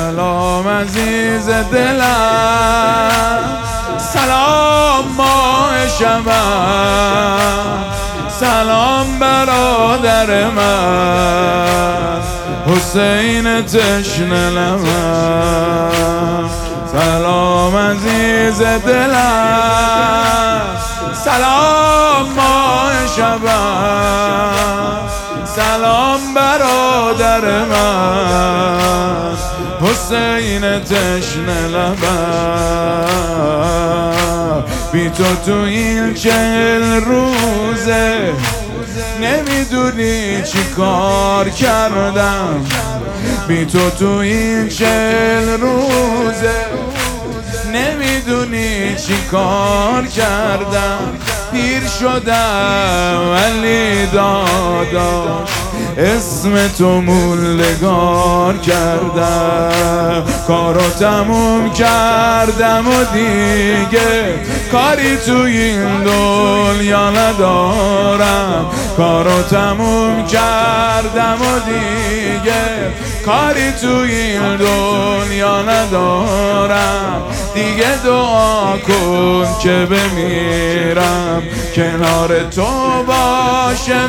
سلام عزیز دلم، سلام ماه شبم، سلام برادر من حسین تشنه لبم. سلام عزیز دلم، سلام ماه شبم، سلام برادر من حسین تشنه لبم. بی تو این 40 روزه نمیدونی چی کار کردم. بی تو این 40 روزه نمیدونی چی کار کردم. پیر شدم ولی داداش اسم تو موندگار کردم. کارو تموم کردم و دیگه کاری تو این دنیا ندارم. کارو تموم کردم و دیگه کاری تو این دنیا ندارم. دیگه دعا کن که بمیرم کنار تو باشه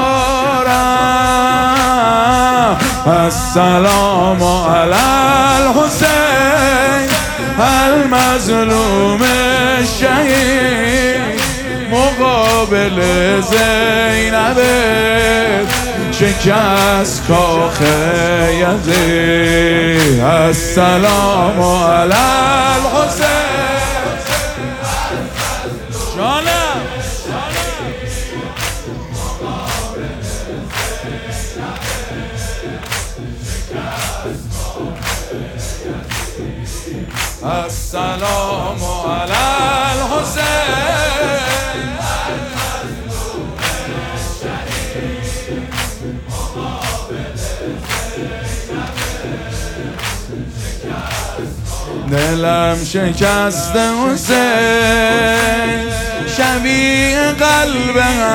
مزارم. السلام علی الحسین المظلوم الشهید، مقابل زینب شکست کاخ یزید. السلام علی الحسین جانم. السلام علی الحسین دلم شکست حسین شبیه قلب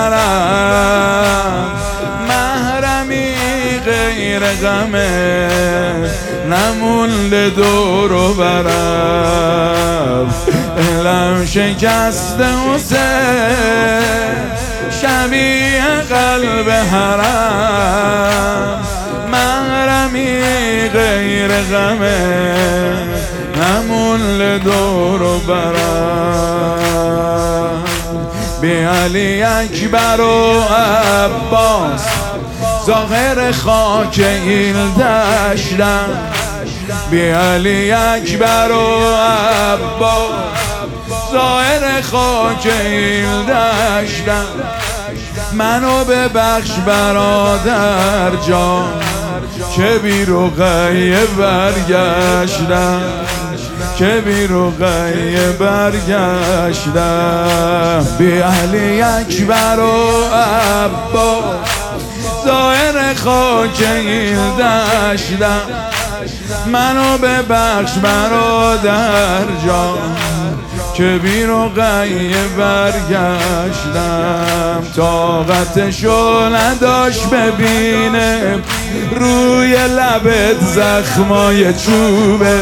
حرم، محرمی غیر غمه نمونده دور و برم. دلم شکست حسین شبیه قلب حرم، محرمی غیر غمه نمونده دور و برم. بی علی اکبر و عباس ظاهر خاک این دشتم. بی علی اکبر و عباس ظاهر خاک این دشتم. منو ببخش برادر جان که بی رقیه برگشتم، که بی رقیه برگشتم. بی علی اکبر و عباس ظاهر خاک این دشتم. منو ببخش برادر جان که بی رقیه برگشتم. طاقتشو نداشت ببینه روی لبت زخمای چوبه،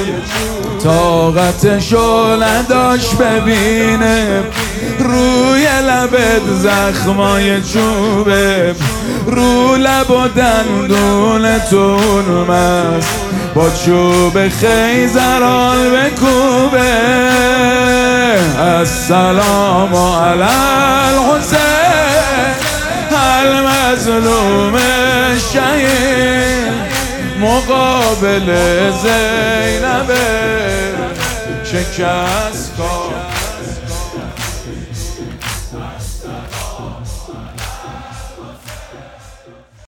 طاقتشو نداشت ببینه روی لبت زخمای چوبه. رو لب و دندونتون مست با چوب خیزران بکوبه. السلام علی الحسین المظلوم الشهید، مقابل زینب شکست کاخ